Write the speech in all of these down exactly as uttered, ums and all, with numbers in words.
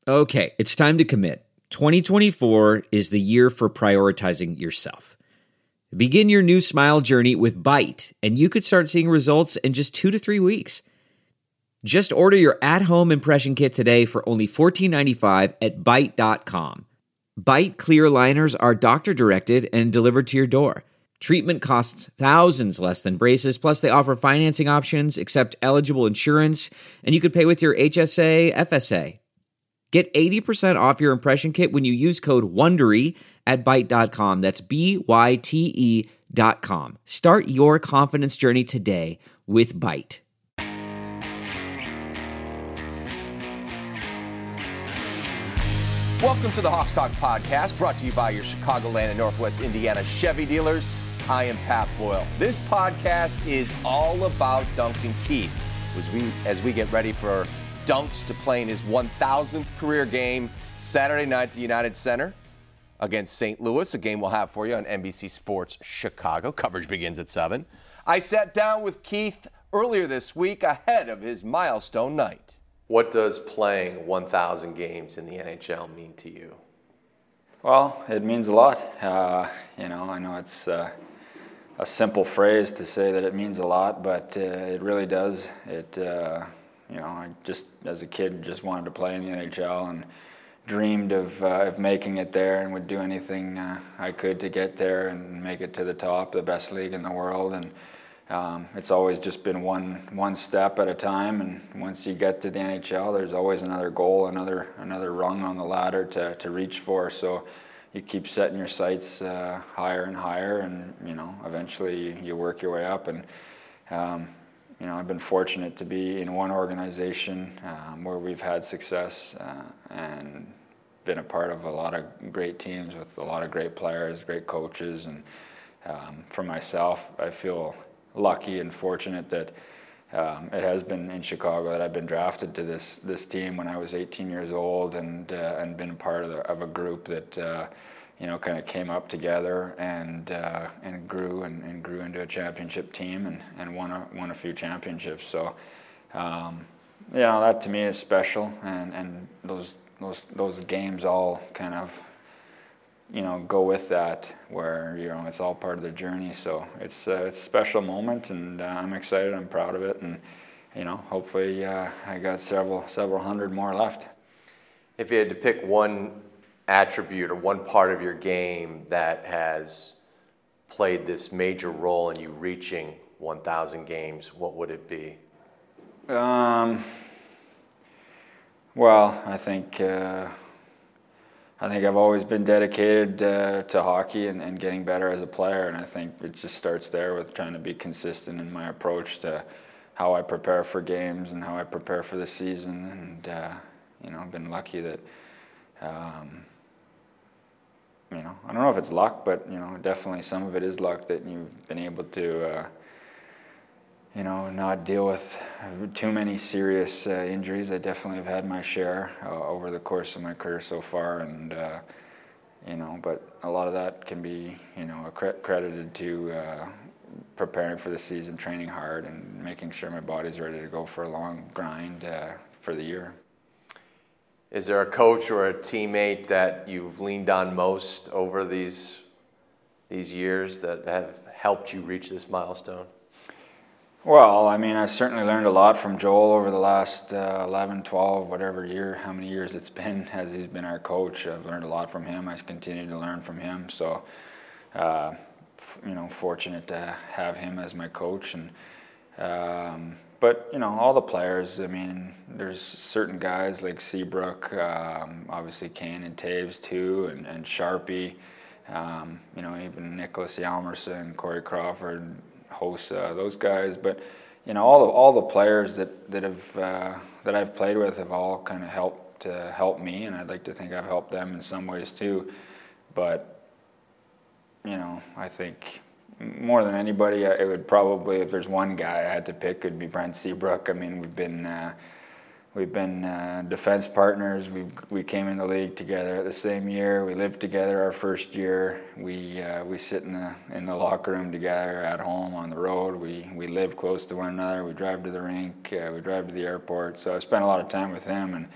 Okay, it's time to commit. twenty twenty-four is the year for prioritizing yourself. Begin your new smile journey with Byte, and you could start seeing results in just two to three weeks. Just order your at-home impression kit today for only fourteen ninety-five at byte dot com. Byte clear aligners are doctor-directed and delivered to your door. Treatment costs thousands less than braces, plus they offer financing options, accept eligible insurance, and you could pay with your H S A, F S A. Get eighty percent off your impression kit when you use code WONDERY at byte dot com. That's B Y T E dot com. Start your confidence journey today with Byte. Welcome to the Hawks Talk podcast, brought to you by your Chicagoland and Northwest Indiana Chevy dealers. I am Pat Boyle. This podcast is all about Duncan Keith as we, as we get ready for Dunks to play in his one thousandth career game Saturday night at the United Center against Saint Louis, a game we'll have for you on N B C Sports Chicago. Coverage begins at seven. I sat down with Keith earlier this week ahead of his milestone night. What does playing one thousand games in the N H L mean to you? Well, it means a lot. Uh, you know, I know it's uh, a simple phrase to say that it means a lot, but uh, it really does. It, uh, you know, I just, as a kid, just wanted to play in the N H L and dreamed of, uh, of making it there and would do anything uh, I could to get there and make it to the top, the best league in the world. And Um, it's always just been one one step at a time, and once you get to the N H L, there's always another goal, another another rung on the ladder to, to reach for. So you keep setting your sights uh, higher and higher, and you know eventually you, you work your way up. And um, you know I've been fortunate to be in one organization um, where we've had success uh, and been a part of a lot of great teams with a lot of great players, great coaches, and um, for myself, I feel lucky and fortunate that um, it has been in Chicago that I've been drafted to this this team when I was eighteen years old, and uh, and been part of, the, of a group that uh, you know kind of came up together and uh, and grew and, and grew into a championship team and, and won a won a few championships. So um, you know that to me is special, and, and those those those games all kind of you know, go with that, where, you know, it's all part of the journey. So it's, uh, it's a special moment, and uh, I'm excited, I'm proud of it, and, you know, hopefully uh, I got several, several hundred more left. If you had to pick one attribute or one part of your game that has played this major role in you reaching one thousand games, what would it be? Um, well, I think... Uh, I think I've always been dedicated uh, to hockey and, and getting better as a player, and I think it just starts there with trying to be consistent in my approach to how I prepare for games and how I prepare for the season. And uh, you know, I've been lucky that um, you know I don't know if it's luck, but you know, definitely some of it is luck that you've been able to uh, you know not deal with too many serious uh, injuries. I definitely have had my share uh, over the course of my career so far, and uh, you know, but a lot of that can be you know accre- credited to uh, preparing for the season, training hard, and making sure my body's ready to go for a long grind uh, for the year. Is there a coach or a teammate that you've leaned on most over these these years that have helped you reach this milestone? Well, I mean, I certainly learned a lot from Joel over the last uh, eleven, twelve, whatever year, how many years it's been as he's been our coach. I've learned a lot from him. I continue to learn from him. So, uh, f- you know, fortunate to have him as my coach. And um, but, you know, all the players, I mean, there's certain guys like Seabrook, um, obviously Kane and Taves too, and, and Sharpie, um, you know, even Nicholas Yalmerson, Corey Crawford, Hossa, those guys, but you know all the all the players that that have uh, that I've played with have all kind of helped to help me, and I'd like to think I've helped them in some ways too. But you know, I think more than anybody, it would probably, if there's one guy I had to pick, it'd be Brent Seabrook. I mean, we've been uh, we've been uh, defense partners. We we came in the league together the same year. We lived together our first year. We uh, we sit in the in the locker room together, at home, on the road. We we live close to one another. We drive to the rink. Uh, we drive to the airport. So I spent a lot of time with him, and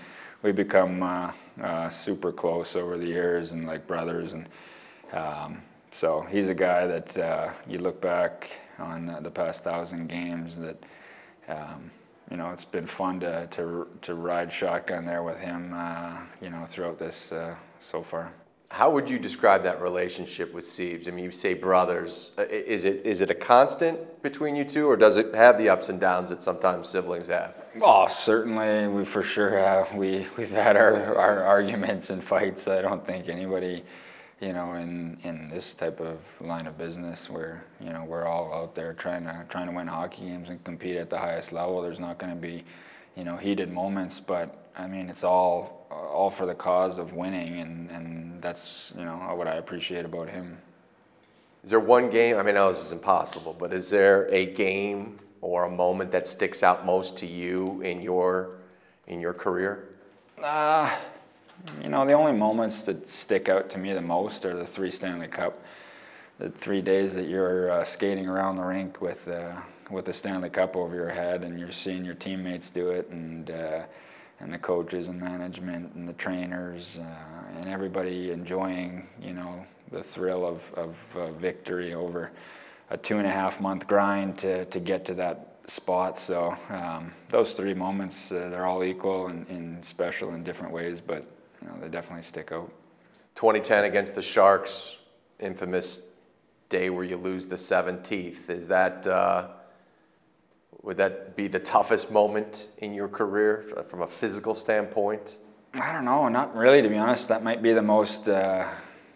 we become uh, uh, super close over the years and like brothers. And um, so he's a guy that uh, you look back on the, the past thousand games that, um, you know, it's been fun to, to, to ride shotgun there with him, uh, you know, throughout this uh, so far. How would you describe that relationship with Siebes? I mean, you say brothers. Is it is it a constant between you two, or does it have the ups and downs that sometimes siblings have? Oh, certainly, we for sure have. We, we've had our, our arguments and fights. I don't think anybody, you know, in, in this type of line of business where, you know, we're all out there trying to trying to win hockey games and compete at the highest level, there's not going to be, you know, heated moments, but I mean, it's all all for the cause of winning, and, and that's, you know, what I appreciate about him. Is there one game, I mean, I know this is impossible, but is there a game or a moment that sticks out most to you in your in your career? Uh, you know, the only moments that stick out to me the most are the three Stanley Cup, the three days that you're uh, skating around the rink with uh, with the Stanley Cup over your head, and you're seeing your teammates do it, and uh, and the coaches and management and the trainers uh, and everybody enjoying, you know, the thrill of, of uh, victory over a two and a half month grind to, to get to that spot. So um, those three moments, uh, they're all equal and, and special in different ways, but you know, they definitely stick out. twenty ten against the Sharks, infamous day where you lose the seven teeth. Is that uh, would that be the toughest moment in your career from a physical standpoint? I don't know, not really, to be honest. That might be the most uh,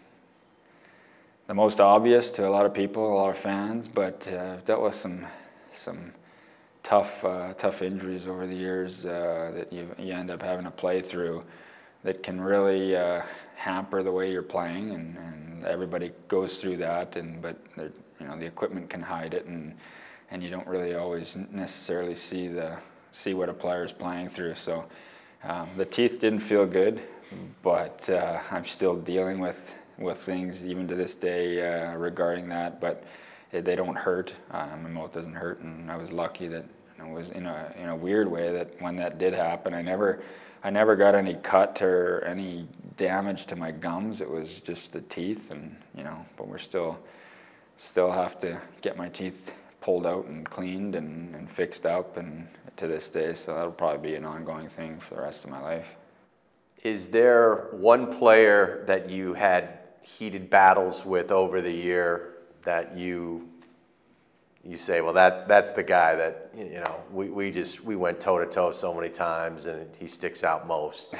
the most obvious to a lot of people, a lot of fans. But uh, I've dealt with some some tough uh, tough injuries over the years uh, that you you end up having to play through that can really uh, hamper the way you're playing, and, and everybody goes through that. And but you know, the equipment can hide it, and and you don't really always necessarily see the see what a player's playing through. So um, the teeth didn't feel good, but uh, I'm still dealing with with things even to this day uh, regarding that. But it, they don't hurt. Uh, my mouth doesn't hurt, and I was lucky that it was in a in a weird way that when that did happen, I never I never got any cut or any damage to my gums. It was just the teeth, and you know. But we're still still have to get my teeth pulled out and cleaned and, and fixed up, and to this day, so that'll probably be an ongoing thing for the rest of my life. Is there one player that you had heated battles with over the year that you you say, well, that that's the guy that, you know, we, we just we went toe to toe so many times and he sticks out most?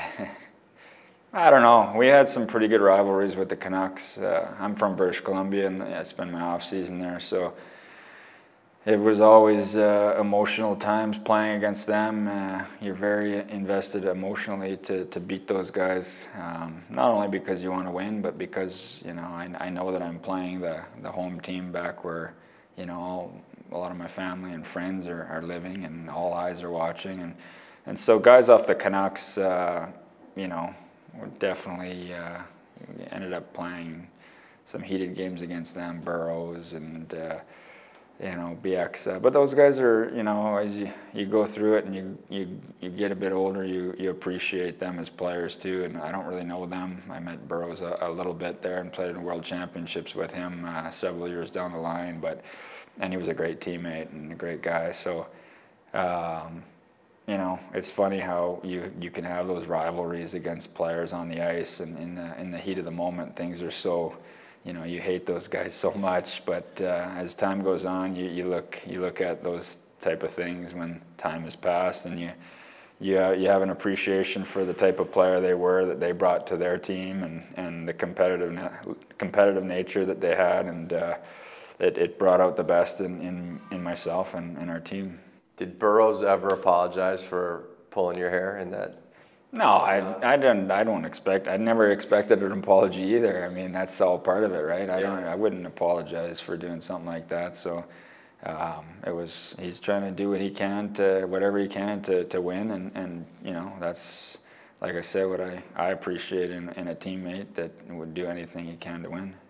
I don't know. We had some pretty good rivalries with the Canucks. Uh, I'm from British Columbia, and I spent my off season there, so it was always uh, emotional times playing against them. Uh, you're very invested emotionally to, to beat those guys, um, not only because you want to win, but because, you know, I, I know that I'm playing the, the home team back where, you know, all, a lot of my family and friends are, are living, and all eyes are watching. And, and so guys off the Canucks, uh, you know, we definitely uh, ended up playing some heated games against them, Burrows and uh, you know, B X. Uh, but those guys are, you know, as you, you go through it and you, you, you get a bit older, you, you appreciate them as players too. And I don't really know them. I met Burrows a, a little bit there and played in World Championships with him uh, several years down the line. But and he was a great teammate and a great guy. So, um, you know, it's funny how you, you can have those rivalries against players on the ice, and in the in the heat of the moment, things are so, you know, you hate those guys so much, but uh, as time goes on, you, you look you look at those type of things when time has passed, and you you uh, you have an appreciation for the type of player they were, that they brought to their team, and, and the competitive competitive nature that they had, and uh, it, it brought out the best in, in, in myself and, and our team. Did Burrows ever apologize for pulling your hair in that? No, I, I don't. I don't expect. I never expected an apology either. I mean, that's all part of it, right? I don't. I wouldn't apologize for doing something like that. So, um, it was. He's trying to do what he can to whatever he can to, to win, and, and you know, that's, like I said, what I, I appreciate in, in a teammate that would do anything he can to win.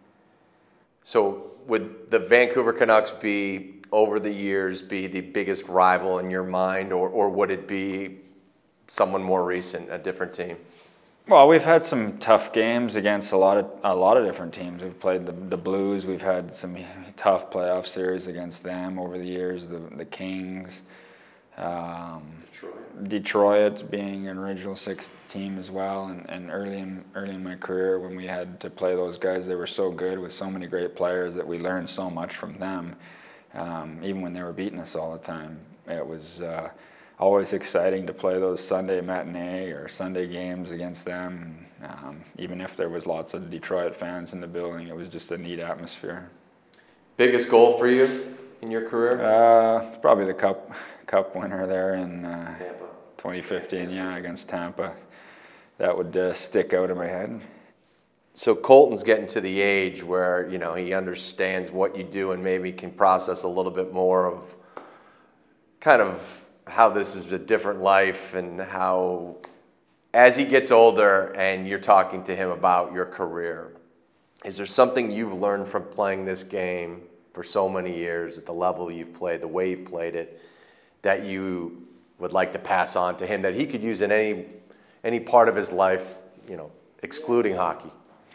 So, would the Vancouver Canucks be, over the years, be the biggest rival in your mind, or or would it be someone more recent, a different team? Well, we've had some tough games against a lot of a lot of different teams. We've played the the Blues. We've had some tough playoff series against them over the years. The the Kings, um, Detroit. Detroit being an original six team as well. And, and early in early in my career, when we had to play those guys, they were so good with so many great players that we learned so much from them. Um, even when they were beating us all the time, it was. Uh, Always exciting to play those Sunday matinee or Sunday games against them. Um, even if there was lots of Detroit fans in the building, it was just a neat atmosphere. Biggest goal for you in your career? Uh, it's probably the cup cup winner there in uh, Tampa. twenty fifteen, yeah, against Tampa. That would uh, stick out in my head. So Colton's getting to the age where, you know, he understands what you do and maybe can process a little bit more of kind of how this is a different life, and how as he gets older and you're talking to him about your career, is there something you've learned from playing this game for so many years at the level you've played, the way you've played it, that you would like to pass on to him that he could use in any any part of his life, you know, excluding hockey?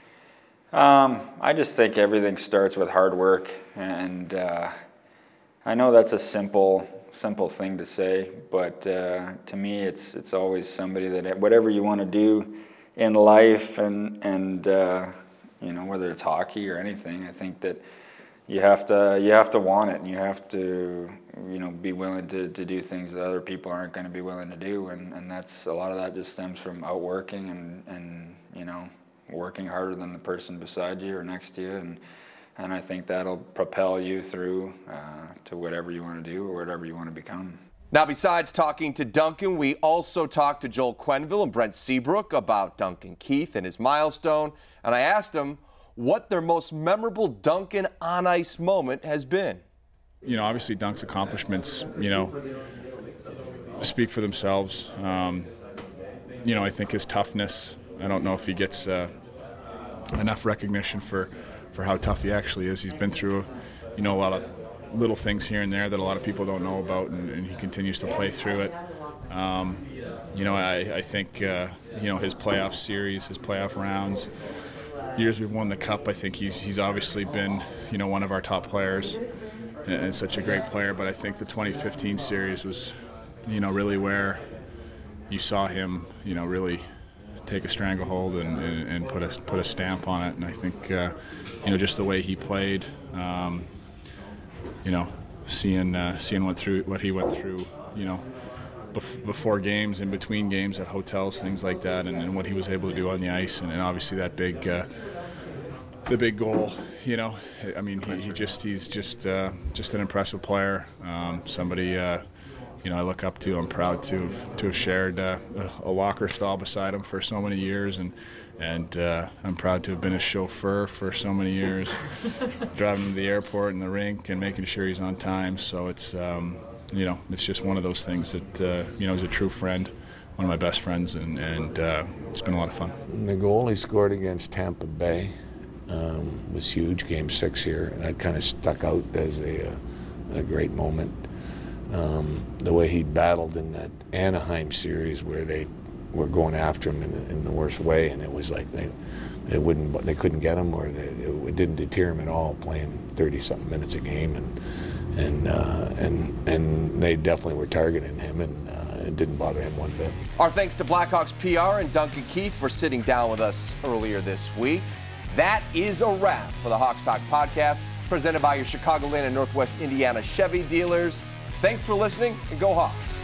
Um, I just think everything starts with hard work, and uh, I know that's a simple simple thing to say, but uh, to me it's it's always somebody that whatever you want to do in life, and and uh, you know, whether it's hockey or anything, I think that you have to you have to want it, and you have to, you know, be willing to, to do things that other people aren't going to be willing to do, and, and that's a lot of that just stems from outworking and, and you know, working harder than the person beside you or next to you, and And I think that'll propel you through uh, to whatever you want to do or whatever you want to become. Now, besides talking to Duncan, we also talked to Joel Quenneville and Brent Seabrook about Duncan Keith and his milestone. And I asked them what their most memorable Duncan on-ice moment has been. You know, obviously Dunk's accomplishments, you know, speak for themselves. Um, you know, I think his toughness, I don't know if he gets uh, enough recognition for for how tough he actually is. He's been through, you know, a lot of little things here and there that a lot of people don't know about, and, and he continues to play through it. Um, you know, I, I think, uh, you know, his playoff series, his playoff rounds, years we've won the Cup, I think he's he's obviously been, you know, one of our top players and, and such a great player. But I think the twenty fifteen series was, you know, really where you saw him, you know, really take a stranglehold and, and, and put a put a stamp on it. And I think, uh, you know, just the way he played, um, you know, seeing uh, seeing what through what he went through, you know, bef- before games, in between games, at hotels, things like that, and, and what he was able to do on the ice, and, and obviously that big, uh, the big goal. You know, I mean, he, he just he's just uh, just an impressive player. Um, somebody. Uh, You know, I look up to. I'm proud to have to have shared uh, a, a locker stall beside him for so many years, and and uh, I'm proud to have been his chauffeur for so many years, driving him to the airport and the rink and making sure he's on time. So it's um, you know, it's just one of those things that uh, you know, he's a true friend, one of my best friends, and and uh, it's been a lot of fun. The goal he scored against Tampa Bay um, was huge, Game Six here, and that kind of stuck out as a a great moment. Um, the way he battled in that Anaheim series where they were going after him in, in the worst way, and it was like they, they wouldn't, they couldn't get him, or they, it didn't deter him at all, playing thirty-something minutes a game, and and uh, and and they definitely were targeting him, and uh, it didn't bother him one bit. Our thanks to Blackhawks P R and Duncan Keith for sitting down with us earlier this week. That is a wrap for the Hawks Talk podcast, presented by your Chicagoland and Northwest Indiana Chevy dealers. Thanks for listening, and go Hawks.